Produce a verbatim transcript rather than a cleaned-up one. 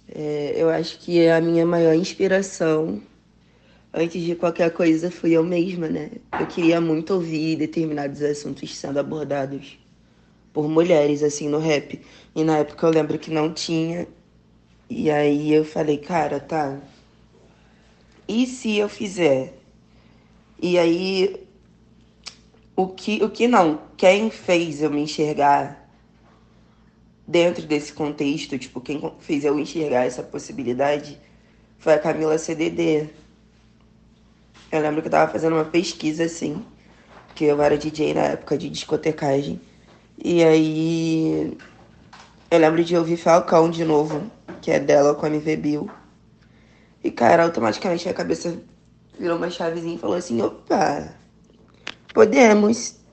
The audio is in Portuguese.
É, eu acho que a minha maior inspiração, antes de qualquer coisa, fui eu mesma, né? Eu queria muito ouvir determinados assuntos sendo abordados por mulheres, assim, no rap. E na época eu lembro que não tinha. E aí eu falei, cara, tá. E se eu fizer? E aí, o que, o que não? Quem fez eu me enxergar dentro desse contexto, tipo, quem fez eu enxergar essa possibilidade foi a Camila C D D. Eu lembro que eu tava fazendo uma pesquisa assim, que eu era D J na época de discotecagem. E aí eu lembro de ouvir Falcão de novo, que é dela com a M V Bill. E cara, automaticamente minha cabeça virou uma chavezinha e falou assim, opa, podemos.